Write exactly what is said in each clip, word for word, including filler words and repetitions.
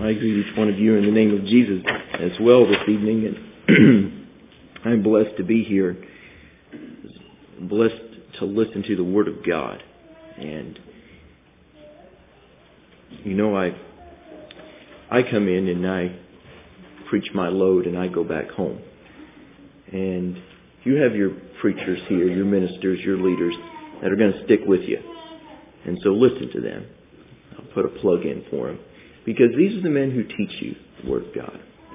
I greet each one of you in the name of Jesus as well this evening, and I'm blessed to be here, blessed to listen to the Word of God. And you know, I I come in and I preach my load and I go back home. And you have your preachers here, your ministers, your leaders that are going to stick with you. And so listen to them. I'll put a plug in for them. Because these are the men who teach you the Word of God.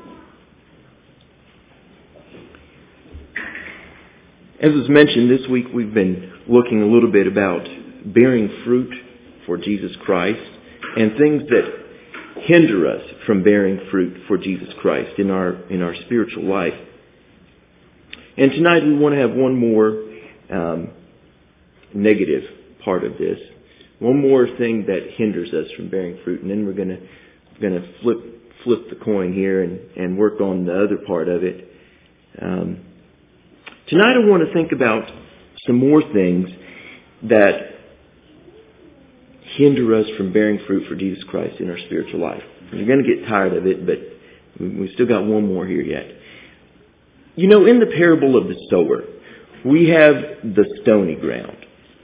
As was mentioned, this week we've been looking a little bit about bearing fruit for Jesus Christ and things that hinder us from bearing fruit for Jesus Christ in our in our spiritual life. And tonight we want to have one more um, negative part of this. One more thing that hinders us from bearing fruit, and then we're going to going to flip flip the coin here and, and work on the other part of it. Um, tonight I want to think about some more things that hinder us from bearing fruit for Jesus Christ in our spiritual life. You're going to get tired of it, but we've still got one more here yet. You know, in the parable of the sower, we have the stony ground.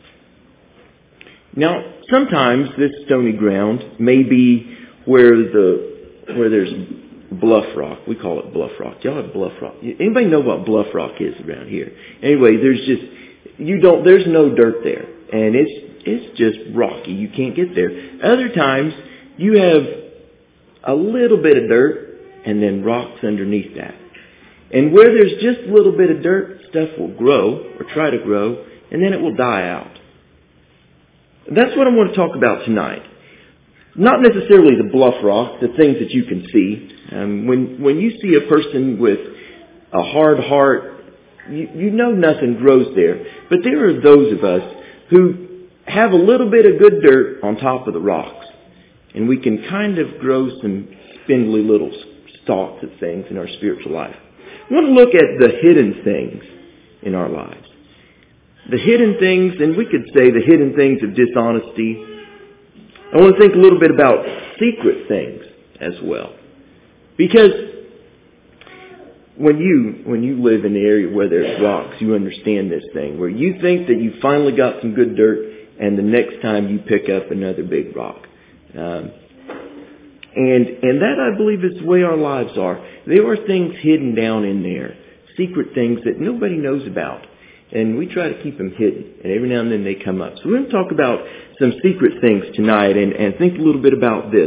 Now, sometimes this stony ground may be where the where there's bluff rock. We call it bluff rock. Y'all have bluff rock. Anybody know what bluff rock is around here? Anyway, there's just you don't. There's no dirt there, and it's it's just rocky. You can't get there. Other times you have a little bit of dirt and then rocks underneath that. And where there's just a little bit of dirt, stuff will grow or try to grow, and then it will die out. That's what I want to talk about tonight. Not necessarily the bluff rock, the things that you can see. Um, when when you see a person with a hard heart, you, you know nothing grows there. But there are those of us who have a little bit of good dirt on top of the rocks. And we can kind of grow some spindly little stalks of things in our spiritual life. I want to look at the hidden things in our lives. The hidden things, and we could say the hidden things of dishonesty. I want to think a little bit about secret things as well. Because when you when you live in the area where there's rocks, you understand this thing, where you think that you finally got some good dirt, and the next time you pick up another big rock. Um, and and that, I believe, is the way our lives are. There are things hidden down in there, secret things that nobody knows about. And we try to keep them hidden. And every now and then they come up. So we're going to talk about some secret things tonight and, and think a little bit about this.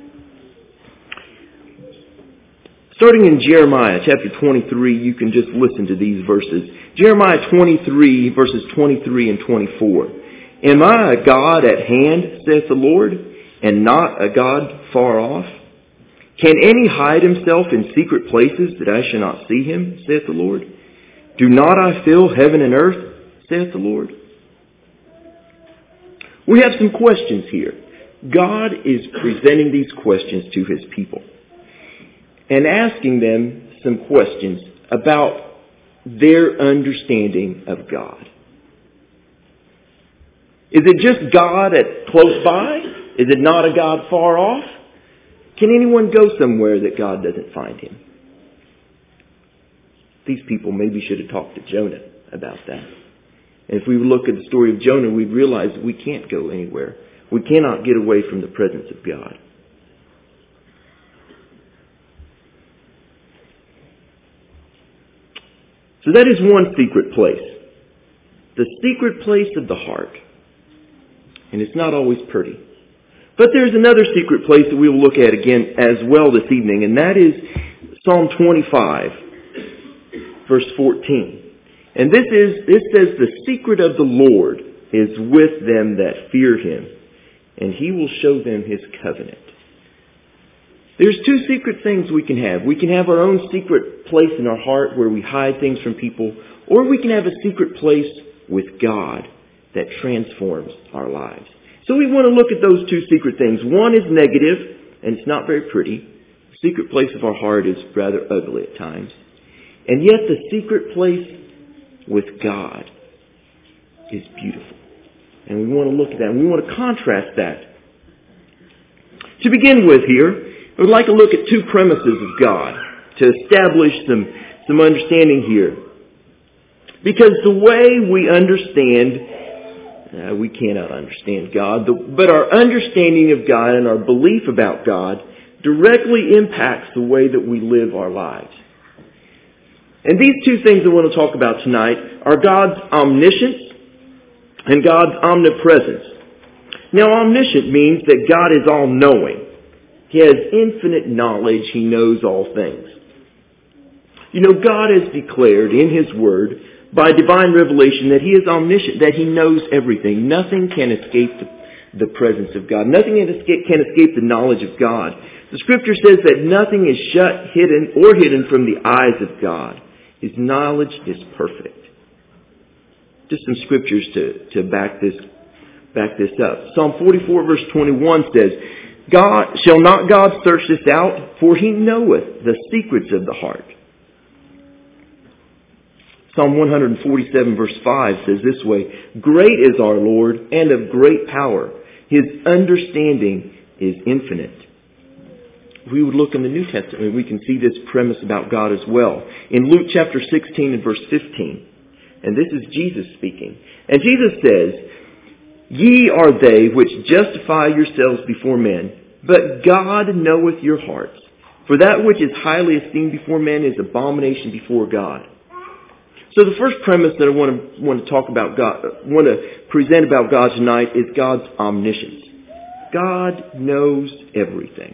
Starting in Jeremiah chapter twenty-three, you can just listen to these verses. Jeremiah twenty-three, verses twenty-three and twenty-four. Am I a God at hand, saith the Lord, and not a God far off? Can any hide himself in secret places that I shall not see him, saith the Lord? Do not I fill heaven and earth, saith the Lord? We have some questions here. God is presenting these questions to His people and asking them some questions about their understanding of God. Is it just God at close by? Is it not a God far off? Can anyone go somewhere that God doesn't find him? These people maybe should have talked to Jonah about that. And if we look at the story of Jonah, we'd realize that we can't go anywhere. We cannot get away from the presence of God. So that is one secret place. The secret place of the heart. And it's not always pretty. But there's another secret place that we will look at again as well this evening, and that is Psalm twenty-five, verse fourteen. And this is this says, the secret of the Lord is with them that fear Him, and He will show them His covenant. There's two secret things we can have. We can have our own secret place in our heart where we hide things from people, or we can have a secret place with God that transforms our lives. So we want to look at those two secret things. One is negative, and it's not very pretty. The secret place of our heart is rather ugly at times. And yet the secret place with God is beautiful. And we want to look at that, and we want to contrast that. To begin with here, I would like to look at two premises of God to establish some, some understanding here. Because the way we understand, uh, we cannot understand God, the, but our understanding of God and our belief about God directly impacts the way that we live our lives. And these two things I want to talk about tonight are God's omniscience and God's omnipresence. Now, omniscient means that God is all-knowing. He has infinite knowledge. He knows all things. You know, God has declared in His Word by divine revelation that He is omniscient, that He knows everything. Nothing can escape the, the presence of God. Nothing can escape, can escape the knowledge of God. The Scripture says that nothing is shut, hidden, or hidden from the eyes of God. His knowledge is perfect. Just some scriptures to, to back this back this up. Psalm forty-four verse twenty-one says, God shall not God search this out, for He knoweth the secrets of the heart. Psalm one forty-seven verse five says this way, Great is our Lord, and of great power. His understanding is infinite. If we would look in the New Testament, we can see this premise about God as well. In Luke chapter sixteen and verse fifteen, and this is Jesus speaking. And Jesus says, Ye are they which justify yourselves before men, but God knoweth your hearts. For that which is highly esteemed before men is abomination before God. So the first premise that I want to want to talk about God, want to present about God tonight is God's omniscience. God knows everything.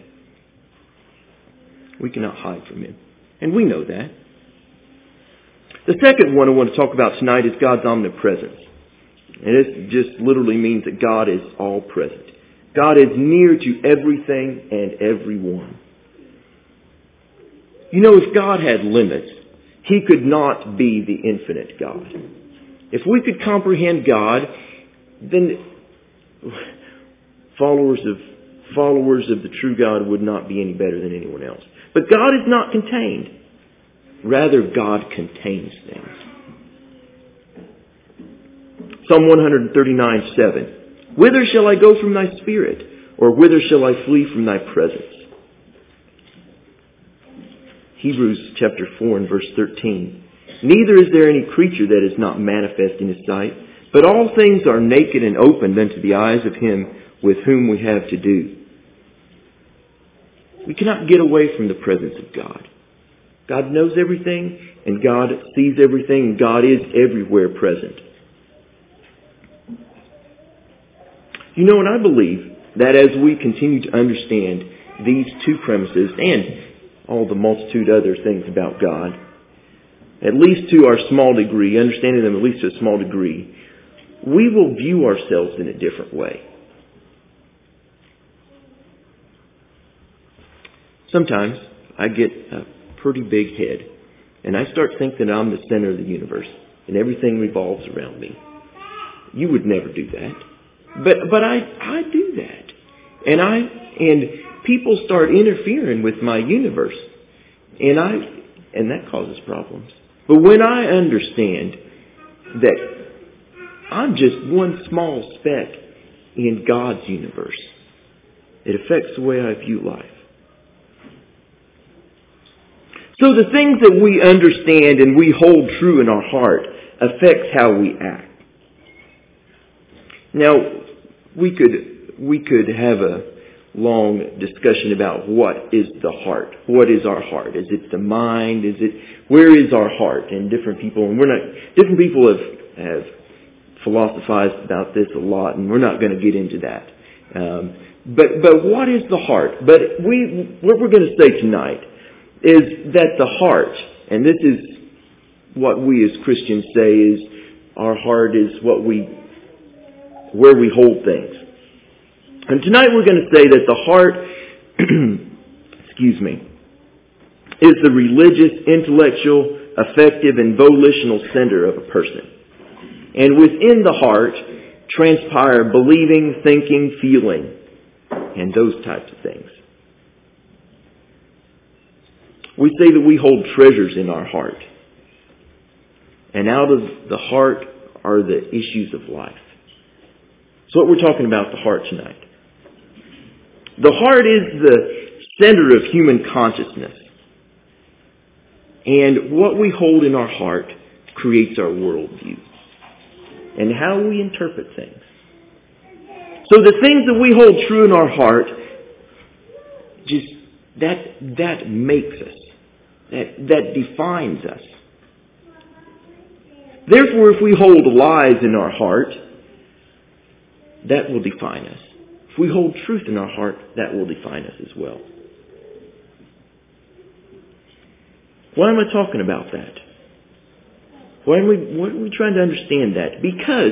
We cannot hide from Him. And we know that. The second one I want to talk about tonight is God's omnipresence. And this just literally means that God is all present. God is near to everything and everyone. You know, if God had limits, He could not be the infinite God. If we could comprehend God, then followers of followers of the true God would not be any better than anyone else. But God is not contained. Rather, God contains things. Psalm one thirty-nine seven. Whither shall I go from Thy Spirit? Or whither shall I flee from Thy presence? Hebrews chapter four and verse thirteen. Neither is there any creature that is not manifest in His sight, but all things are naked and opened unto the eyes of Him with whom we have to do. We cannot get away from the presence of God. God knows everything, and God sees everything, and God is everywhere present. You know, and I believe that as we continue to understand these two premises and all the multitude of other things about God, at least to our small degree, understanding them at least to a small degree, we will view ourselves in a different way. Sometimes I get a pretty big head and I start thinking that I'm the center of the universe and everything revolves around me. You would never do that. But but I I do that. And I and people start interfering with my universe. And I and that causes problems. But when I understand that I'm just one small speck in God's universe, it affects the way I view life. So the things that we understand and we hold true in our heart affects how we act. Now, we could we could have a long discussion about what is the heart. What is our heart? Is it the mind? Is it where is our heart? And different people, and we're not different people have have philosophized about this a lot, and we're not going to get into that. Um, but but what is the heart? But we what we're going to say tonight is that the heart, and this is what we as Christians say is our heart is what we, where we hold things. And tonight we're going to say that the heart, excuse me, is the religious, intellectual, affective, and volitional center of a person. And within the heart transpire believing, thinking, feeling, and those types of things. We say that we hold treasures in our heart. And out of the heart are the issues of life. So what we're talking about the heart tonight. The heart is the center of human consciousness. And what we hold in our heart creates our worldview and how we interpret things. So the things that we hold true in our heart, just that that makes us. That, that defines us. Therefore, if we hold lies in our heart, that will define us. If we hold truth in our heart, that will define us as well. Why am I talking about that? Why are we, why are we trying to understand that? Because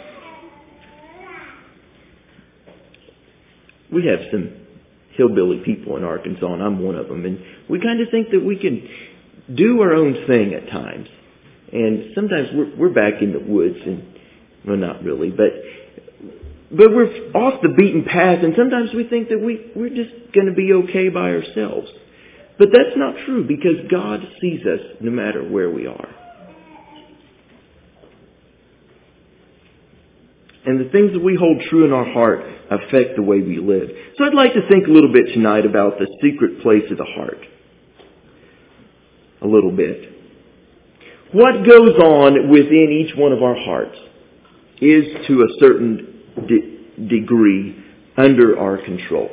we have some hillbilly people in Arkansas, and I'm one of them, and we kind of think that we can do our own thing at times. And sometimes we're, we're back in the woods, and well, not really, but but we're off the beaten path, and sometimes we think that we, we're just going to be okay by ourselves. But that's not true, because God sees us no matter where we are. And the things that we hold true in our heart affect the way we live. So I'd like to think a little bit tonight about the secret place of the heart. A little bit. What goes on within each one of our hearts is to a certain de- degree under our control.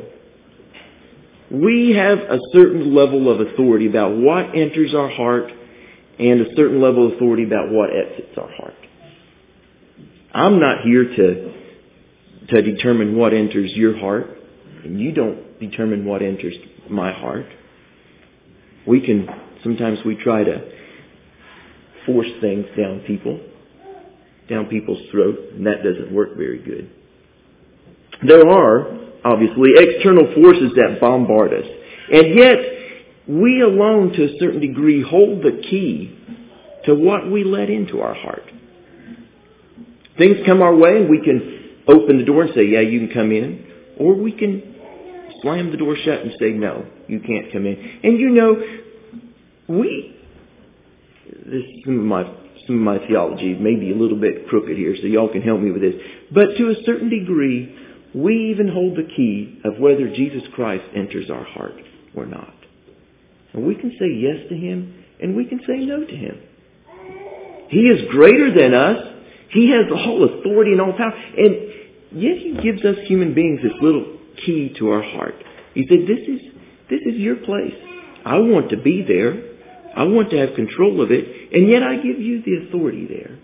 We have a certain level of authority about what enters our heart and a certain level of authority about what exits our heart. I'm not here to to determine what enters your heart, and you don't determine what enters my heart. We can, sometimes we try to force things down people, down people's throat, and that doesn't work very good. There are, obviously, external forces that bombard us, and yet we alone, to a certain degree, hold the key to what we let into our heart. Things come our way and we can open the door and say, yeah, you can come in. Or we can slam the door shut and say, no, you can't come in. And you know, we, this is some of my, some of my theology may be a little bit crooked here, so y'all can help me with this. But to a certain degree, we even hold the key of whether Jesus Christ enters our heart or not. And we can say yes to Him and we can say no to Him. He is greater than us. He has all authority and all power. And yet He gives us human beings this little key to our heart. He said, this is, this is your place. I want to be there. I want to have control of it. And yet I give you the authority there.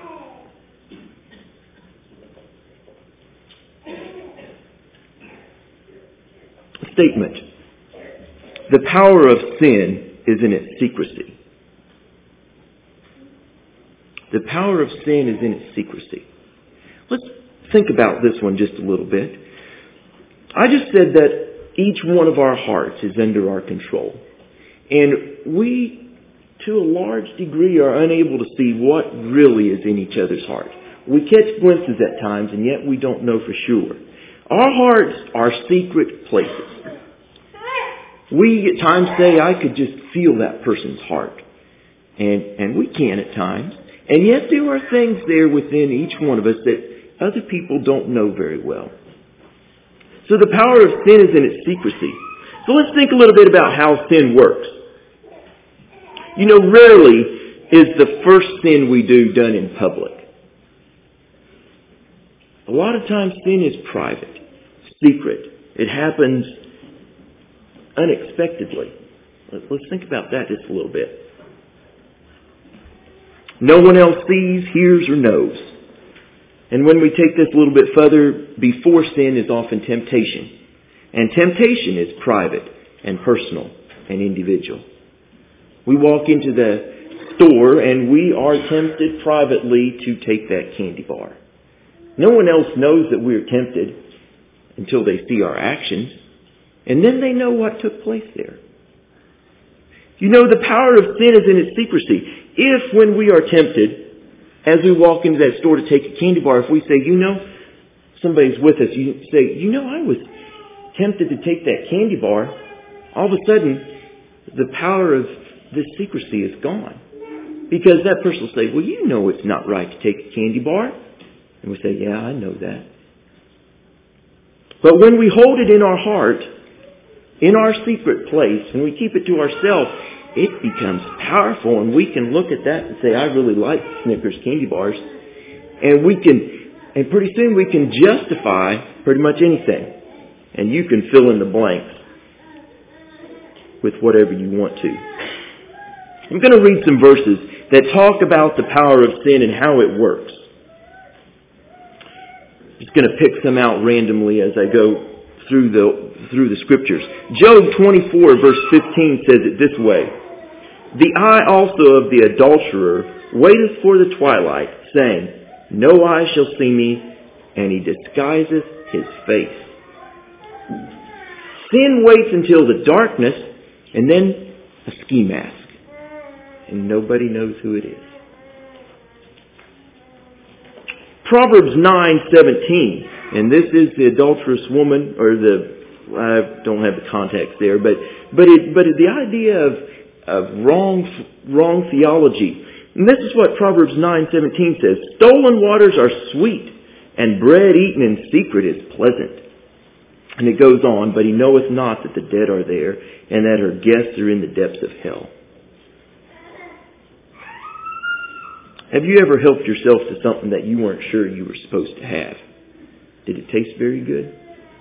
Statement. The power of sin is in its secrecy. The power of sin is in its secrecy. Let's think about this one just a little bit. I just said that each one of our hearts is under our control. And we, to a large degree, are unable to see what really is in each other's heart. We catch glimpses at times, and yet we don't know for sure. Our hearts are secret places. We at times say, I could just feel that person's heart. And, and we can at times. And yet there are things there within each one of us that other people don't know very well. So the power of sin is in its secrecy. So let's think a little bit about how sin works. You know, rarely is the first sin we do done in public. A lot of times sin is private, secret. It happens unexpectedly. Let's think about that just a little bit. No one else sees, hears, or knows. And when we take this a little bit further, before sin is often temptation. And temptation is private and personal and individual. We walk into the store and we are tempted privately to take that candy bar. No one else knows that we're tempted until they see our actions. And then they know what took place there. You know, the power of sin is in its secrecy. If when we are tempted, as we walk into that store to take a candy bar, if we say, you know, somebody's with us, you say, you know, I was tempted to take that candy bar, all of a sudden, the power of this secrecy is gone. Because that person will say, well, you know it's not right to take a candy bar. And we say, yeah, I know that. But when we hold it in our heart, in our secret place, and we keep it to ourselves, it becomes powerful, and we can look at that and say, I really like Snickers candy bars. And we can, and pretty soon we can justify pretty much anything. And you can fill in the blanks with whatever you want to. I'm going to read some verses that talk about the power of sin and how it works. I'm just going to pick some out randomly as I go through the through the scriptures. Job twenty-four verse fifteen says it this way. The eye also of the adulterer waiteth for the twilight, saying, no eye shall see me, and he disguiseth his face. Sin waits until the darkness, and then a ski mask. And nobody knows who it is. Proverbs nine seventeen, and this is the adulterous woman, or the, I don't have the context there, but but it but the idea of of wrong wrong theology. And this is what Proverbs nine seventeen says: stolen waters are sweet, and bread eaten in secret is pleasant. And it goes on, but he knoweth not that the dead are there, and that her guests are in the depths of hell. Have you ever helped yourself to something that you weren't sure you were supposed to have? Did it taste very good?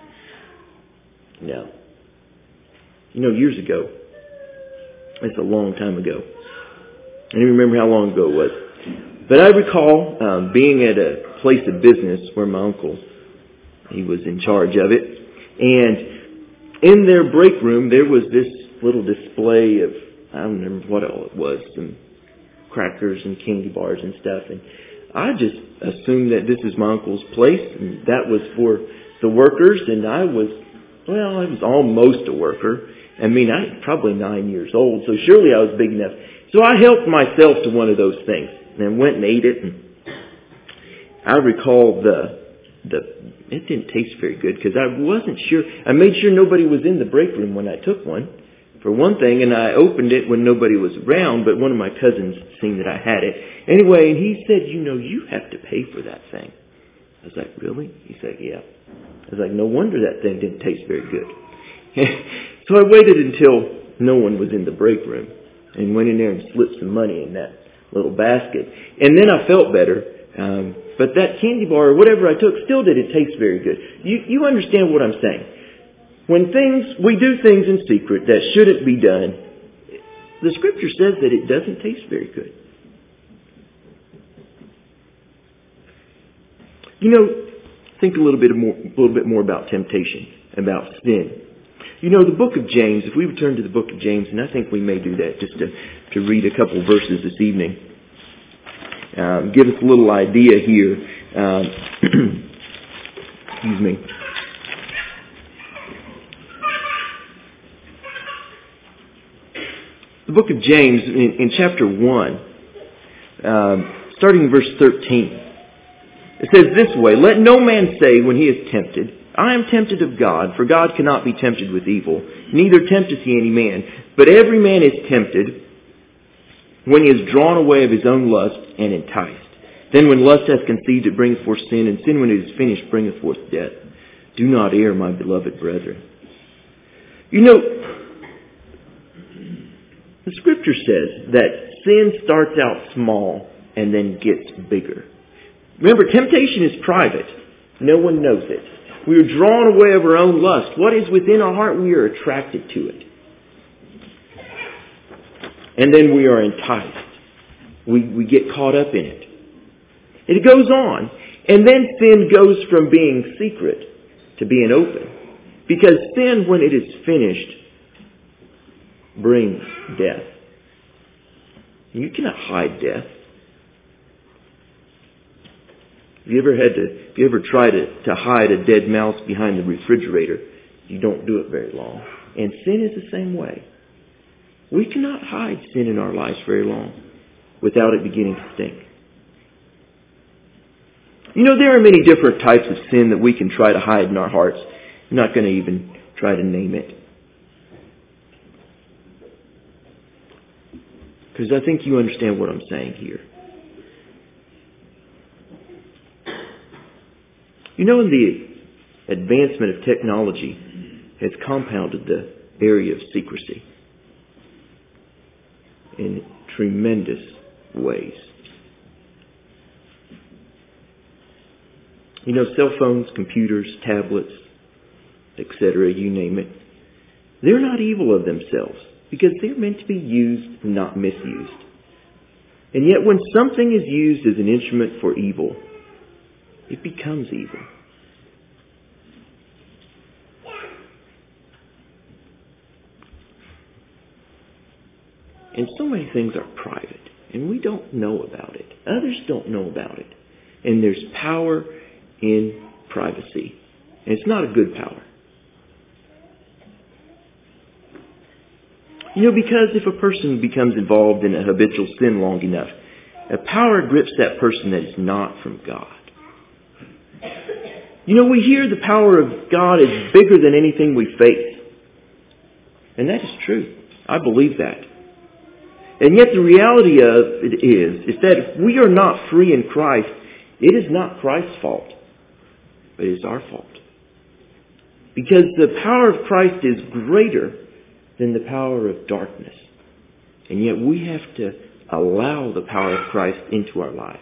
No. You know, years ago, it's a long time ago. I don't even remember how long ago it was. But I recall um, being at a place of business where my uncle, he was in charge of it. And in their break room, there was this little display of, I don't remember what all it was, some crackers and candy bars and stuff. And I just assumed that this is my uncle's place, and that was for the workers. And I was, well, I was almost a worker. I mean, I was probably nine years old, so surely I was big enough. So I helped myself to one of those things and went and ate it. And I recall the the it didn't taste very good because I wasn't sure. I made sure nobody was in the break room when I took one, for one thing, and I opened it when nobody was around, but one of my cousins seen that I had it. Anyway, and he said, you know, you have to pay for that thing. I was like, really? He said, yeah. I was like, no wonder that thing didn't taste very good. So I waited until no one was in the break room and went in there and slipped some money in that little basket. And then I felt better. Um, but that candy bar or whatever I took still didn't taste very good. You, you understand what I'm saying? When things, we do things in secret that shouldn't be done, the scripture says that it doesn't taste very good. You know, think a little bit more, a little bit more about temptation, about sin. You know, the book of James, if we would turn to the book of James, and I think we may do that just to, to read a couple verses this evening. Um, give us a little idea here. Um, excuse me. The book of James, in, in chapter one, um, starting in verse thirteen, it says this way, let no man say when he is tempted, I am tempted of God, for God cannot be tempted with evil, neither tempteth he any man. But every man is tempted when he is drawn away of his own lust and enticed. Then when lust hath conceived, it bringeth forth sin, and sin when it is finished bringeth forth death. Do not err, my beloved brethren. You know, the scripture says that sin starts out small and then gets bigger. Remember, temptation is private. No one knows it. We are drawn away of our own lust. What is within our heart, we are attracted to it. And then we are enticed. We, we get caught up in it. And it goes on. And then sin goes from being secret to being open. Because sin, when it is finished, brings death. You cannot hide death. Have you ever had to, have you ever tried to, to hide a dead mouse behind the refrigerator? You don't do it very long. And sin is the same way. We cannot hide sin in our lives very long without it beginning to stink. You know, there are many different types of sin that we can try to hide in our hearts. I'm not going to even try to name it. Because I think you understand what I'm saying here. You know, the advancement of technology has compounded the, area of secrecy in tremendous ways. You know, cell phones, computers, tablets, et cetera, you name it, they're not evil of themselves because they're meant to be used, not misused. And yet when something is used as an instrument for evil, it becomes evil. And so many things are private, and we don't know about it. Others don't know about it. And there's power in privacy. And it's not a good power. You know, because if a person becomes involved in a habitual sin long enough, a power grips that person that is not from God. You know, we hear the power of God is bigger than anything we face. And that is true. I believe that. And yet the reality of it is, is that if we are not free in Christ, it is not Christ's fault, but it is our fault. Because the power of Christ is greater than the power of darkness. And yet we have to allow the power of Christ into our lives.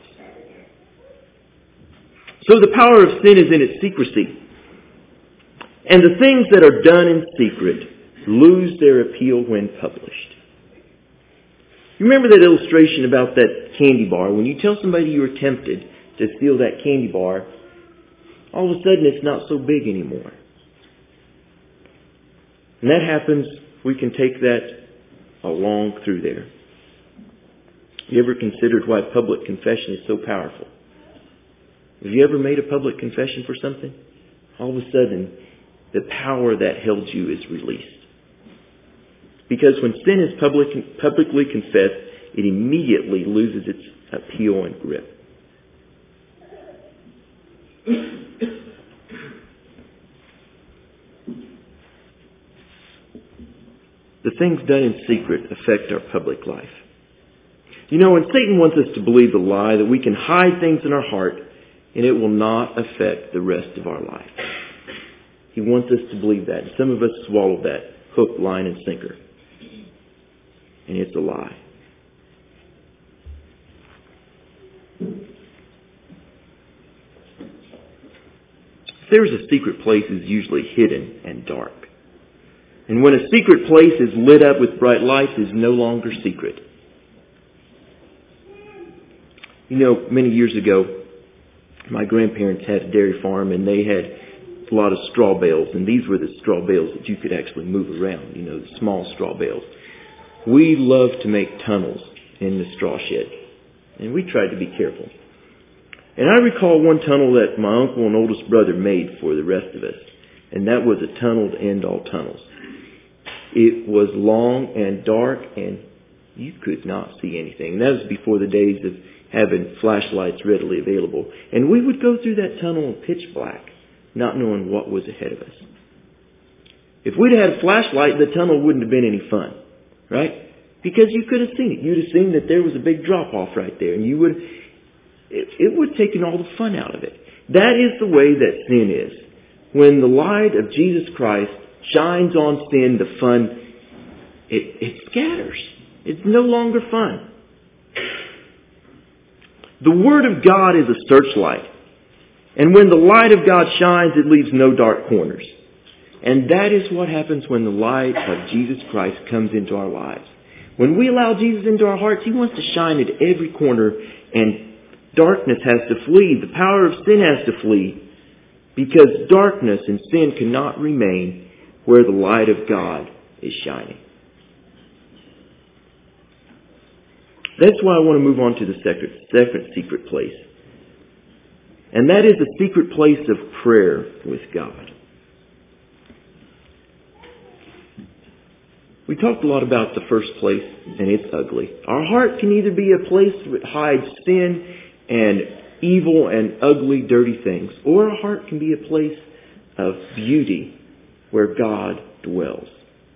So the power of sin is in its secrecy. And the things that are done in secret lose their appeal when published. You remember that illustration about that candy bar? When you tell somebody you were tempted to steal that candy bar, all of a sudden it's not so big anymore. And that happens, we can take that along through there. You ever considered why public confession is so powerful? Have you ever made a public confession for something? All of a sudden, the power that held you is released. Because when sin is public, publicly confessed, it immediately loses its appeal and grip. The things done in secret affect our public life. You know, and Satan wants us to believe the lie that we can hide things in our heart and it will not affect the rest of our life. He wants us to believe that. And some of us swallow that hook, line, and sinker. And it's a lie. If there's a secret place, it's usually hidden and dark. And when a secret place is lit up with bright lights, it's no longer secret. You know, many years ago, my grandparents had a dairy farm and they had a lot of straw bales. And these were the straw bales that you could actually move around, you know, the small straw bales. We loved to make tunnels in the straw shed. And we tried to be careful. And I recall one tunnel that my uncle and oldest brother made for the rest of us. And that was a tunnel to end all tunnels. It was long and dark and you could not see anything. And that was before the days of having flashlights readily available. And we would go through that tunnel in pitch black, not knowing what was ahead of us. If we'd had a flashlight, the tunnel wouldn't have been any fun. Right? Because you could have seen it. You'd have seen that there was a big drop-off right there. And you would, it, it would have taken all the fun out of it. That is the way that sin is. When the light of Jesus Christ shines on sin, the fun, it, it scatters. It's no longer fun. The Word of God is a searchlight. And when the light of God shines, it leaves no dark corners. And that is what happens when the light of Jesus Christ comes into our lives. When we allow Jesus into our hearts, He wants to shine at every corner and darkness has to flee. The power of sin has to flee because darkness and sin cannot remain where the light of God is shining. That's why I want to move on to the second, second secret place. And that is the secret place of prayer with God. We talked a lot about the first place, and it's ugly. Our heart can either be a place that hides sin and evil and ugly, dirty things, or our heart can be a place of beauty where God dwells.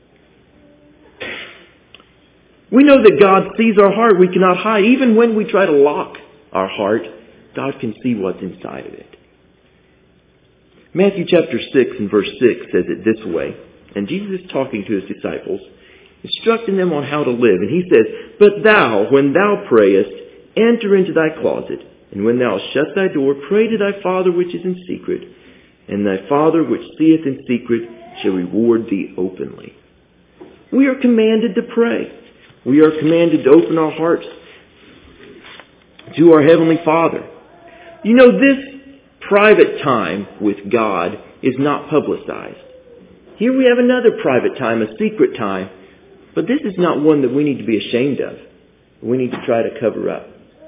We know that God sees our heart. We cannot hide. Even when we try to lock our heart, God can see what's inside of it. Matthew chapter six and verse six says it this way. And Jesus is talking to his disciples, instructing them on how to live. And he says, "But thou, when thou prayest, enter into thy closet, and when thou hast shut thy door, pray to thy Father which is in secret, and thy Father which seeth in secret shall reward thee openly." We are commanded to pray. We are commanded to open our hearts to our Heavenly Father. You know, this private time with God is not publicized. Here we have another private time, a secret time, but this is not one that we need to be ashamed of. We need to try to cover up.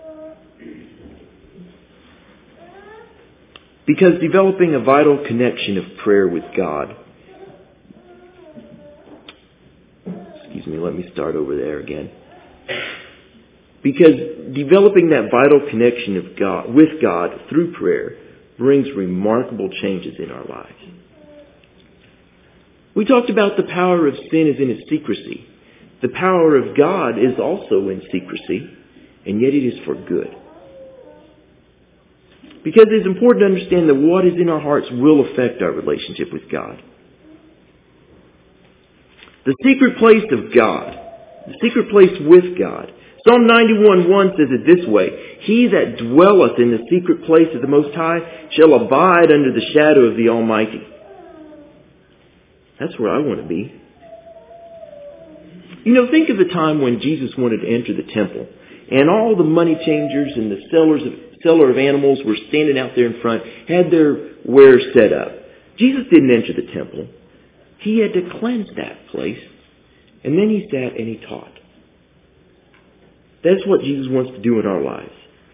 Because developing a vital connection of prayer with God, excuse me, let me start over there again. Because developing that vital connection of God with God through prayer brings remarkable changes in our lives. We talked about the power of sin is in its secrecy. The power of God is also in secrecy, and yet it is for good. Because it's important to understand that what is in our hearts will affect our relationship with God. The secret place of God, the secret place with God. Psalm ninety-one one says it this way, "He that dwelleth in the secret place of the Most High shall abide under the shadow of the Almighty." That's where I want to be. You know, think of the time when Jesus wanted to enter the temple, and all the money changers and the sellers of, seller of animals were standing out there in front, had their wares set up. Jesus didn't enter the temple. He had to cleanse that place, and then he sat and he taught. That's what Jesus wants to do in our lives.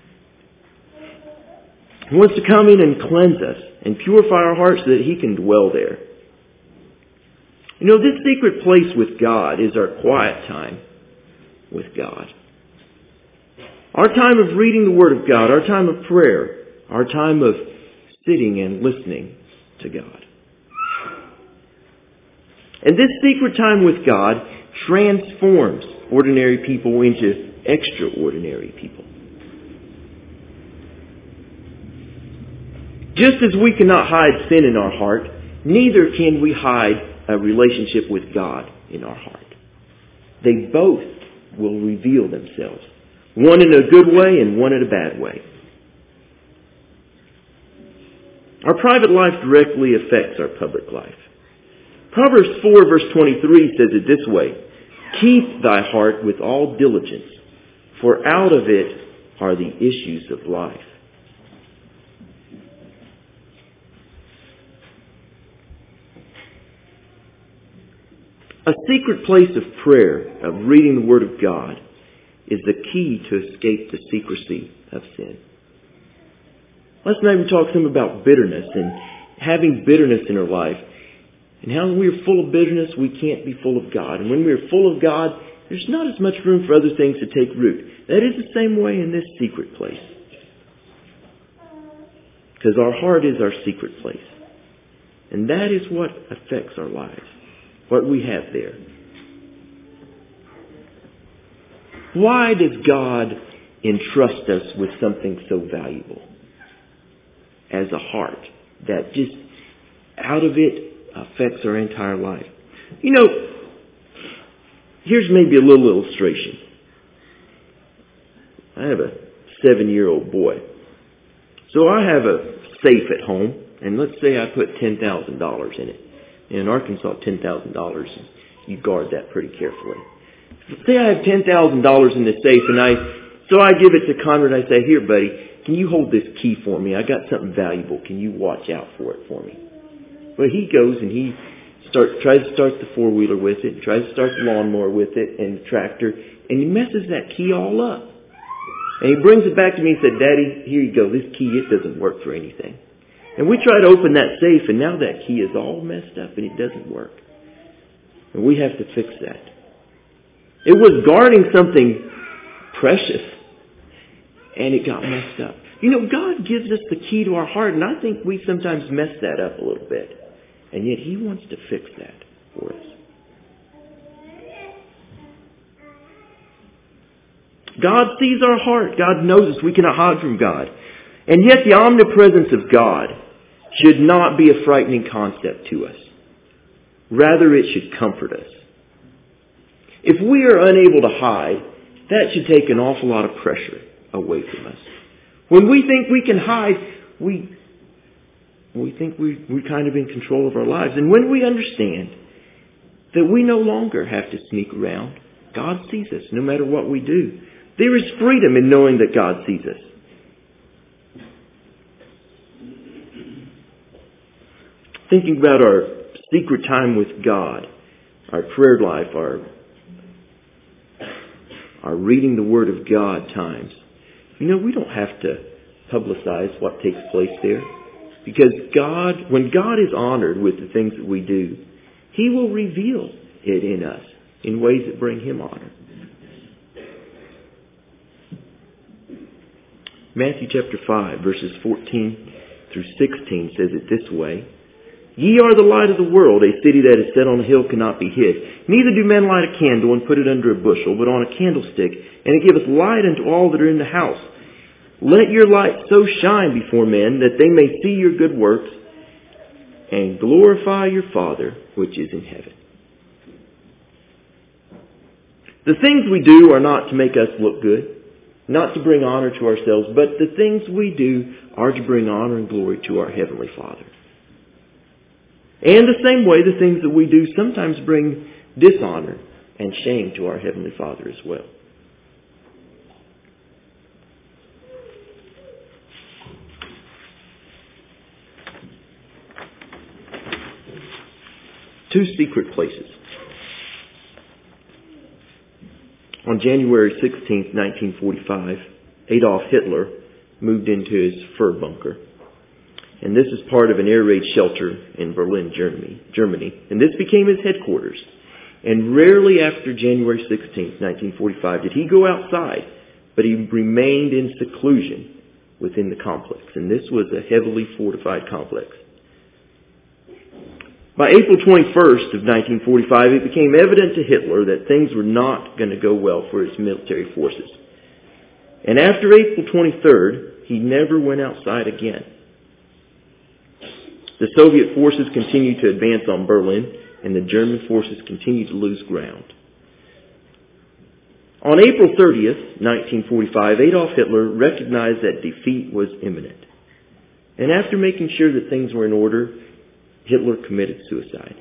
He wants to come in and cleanse us and purify our hearts so that He can dwell there. You know, this secret place with God is our quiet time with God. Our time of reading the Word of God, our time of prayer, our time of sitting and listening to God. And this secret time with God transforms ordinary people into extraordinary people. Just as we cannot hide sin in our heart, neither can we hide a relationship with God in our heart. They both will reveal themselves. One in a good way and one in a bad way. Our private life directly affects our public life. Proverbs four verse twenty-three says it this way, "Keep thy heart with all diligence, for out of it are the issues of life." A secret place of prayer, of reading the Word of God, is the key to escape the secrecy of sin. Last night we talked some about bitterness and having bitterness in our life. And how when we are full of bitterness, we can't be full of God. And when we are full of God, there's not as much room for other things to take root. That is the same way in this secret place. Because our heart is our secret place. And that is what affects our lives. What we have there. Why does God entrust us with something so valuable as a heart that just out of it affects our entire life? You know, here's maybe a little illustration. I have a seven-year-old boy. So I have a safe at home, and let's say I put ten thousand dollars in it. In Arkansas, ten thousand dollars, you guard that pretty carefully. Say I have ten thousand dollars in the safe, and I so I give it to Conrad, and I say, "Here, buddy, can you hold this key for me? I got something valuable. Can you watch out for it for me?" Well, he goes and he start, tries to start the four-wheeler with it, tries to start the lawnmower with it, and the tractor, and he messes that key all up. And he brings it back to me and said, "Daddy, here you go. This key, it doesn't work for anything." And we try to open that safe, and now that key is all messed up, and it doesn't work. And we have to fix that. It was guarding something precious, and it got messed up. You know, God gives us the key to our heart, and I think we sometimes mess that up a little bit. And yet He wants to fix that for us. God sees our heart. God knows us. We cannot hide from God. And yet the omnipresence of God should not be a frightening concept to us. Rather, it should comfort us. If we are unable to hide, that should take an awful lot of pressure away from us. When we think we can hide, we we think we, we're kind of in control of our lives. And when we understand that we no longer have to sneak around, God sees us no matter what we do. There is freedom in knowing that God sees us. Thinking about our secret time with God, our prayer life, our, our reading the Word of God times. You know, we don't have to publicize what takes place there. Because God, when God is honored with the things that we do, He will reveal it in us in ways that bring Him honor. Matthew chapter five, verses fourteen through sixteen says it this way. Ye are the light of the world. A city that is set on a hill cannot be hid. Neither do men light a candle and put it under a bushel, but on a candlestick, and it giveth light unto all that are in the house. Let your light so shine before men that they may see your good works and glorify your Father which is in heaven. The things we do are not to make us look good, not to bring honor to ourselves, but the things we do are to bring honor and glory to our Heavenly Father. And the same way, the things that we do sometimes bring dishonor and shame to our Heavenly Father as well. Two secret places. On January sixteenth, nineteen forty-five, Adolf Hitler moved into his fur bunker. And this is part of an air raid shelter in Berlin, Germany. Germany. And this became his headquarters. And rarely after January sixteenth, nineteen forty-five, did he go outside, but he remained in seclusion within the complex. And this was a heavily fortified complex. By April twenty-first of nineteen forty-five, it became evident to Hitler that things were not going to go well for his military forces. And after April twenty-third, he never went outside again. The Soviet forces continued to advance on Berlin, and the German forces continued to lose ground. On April thirtieth, nineteen forty-five, Adolf Hitler recognized that defeat was imminent. And after making sure that things were in order, Hitler committed suicide.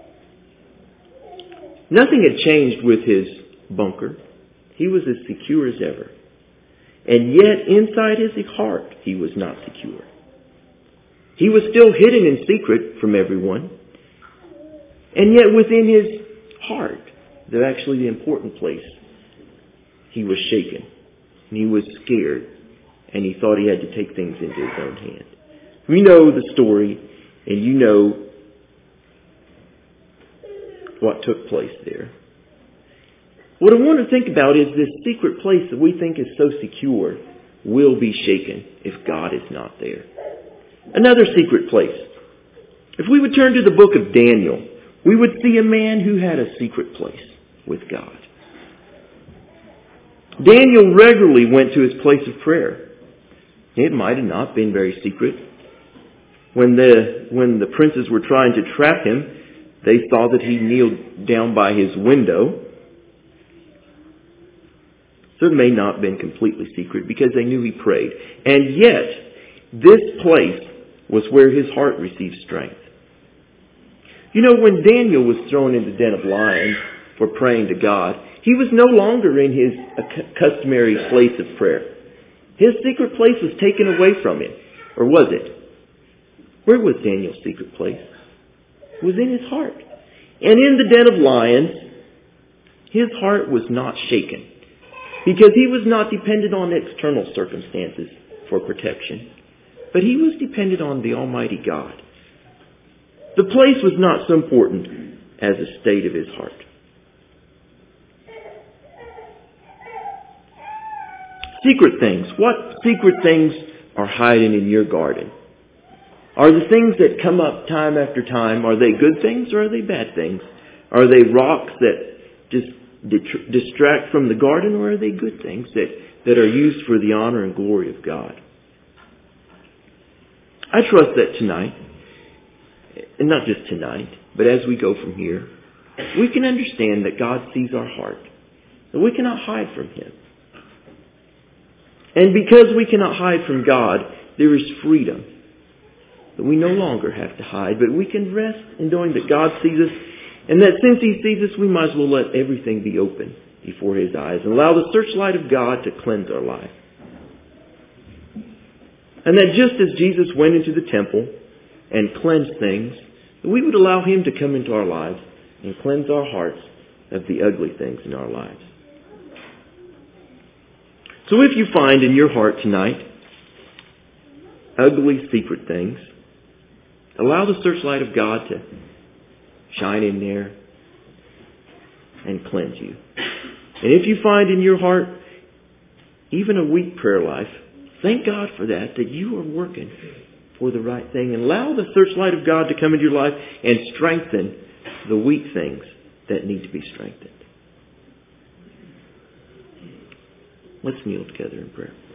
Nothing had changed with his bunker. He was as secure as ever. And yet, inside his heart, he was not secure. He was still hidden in secret from everyone. And yet, within his heart, they're actually the important place, he was shaken. And he was scared. And he thought he had to take things into his own hand. We know the story. And you know what took place there. What I want to think about is this secret place that we think is so secure will be shaken if God is not there. Another secret place. If we would turn to the book of Daniel, we would see a man who had a secret place with God. Daniel regularly went to his place of prayer. It might have not been very secret. When the when the princes were trying to trap him, they saw that he kneeled down by his window. So it may not have been completely secret because they knew he prayed. And yet, this place was where his heart received strength. You know, when Daniel was thrown in the den of lions for praying to God, he was no longer in his customary place of prayer. His secret place was taken away from him. Or was it? Where was Daniel's secret place? It was in his heart. And in the den of lions, his heart was not shaken. Because he was not dependent on external circumstances for protection. But he was dependent on the Almighty God. The place was not so important as the state of his heart. Secret things. What secret things are hiding in your garden? Are the things that come up time after time, are they good things or are they bad things? Are they rocks that just distract from the garden, or are they good things that, that are used for the honor and glory of God? I trust that tonight, and not just tonight, But as we go from here, we can understand that God sees our heart, that we cannot hide from Him. And because we cannot hide from God, there is freedom. That we no longer have to hide, but we can rest in knowing that God sees us, and that since He sees us, we might as well let everything be open before His eyes and allow the searchlight of God to cleanse our life. And that just as Jesus went into the temple and cleansed things, that we would allow Him to come into our lives and cleanse our hearts of the ugly things in our lives. So if you find in your heart tonight ugly secret things, allow the searchlight of God to shine in there and cleanse you. And if you find in your heart even a weak prayer life, thank God for that, that you are working for the right thing. And allow the searchlight of God to come into your life and strengthen the weak things that need to be strengthened. Let's kneel together in prayer.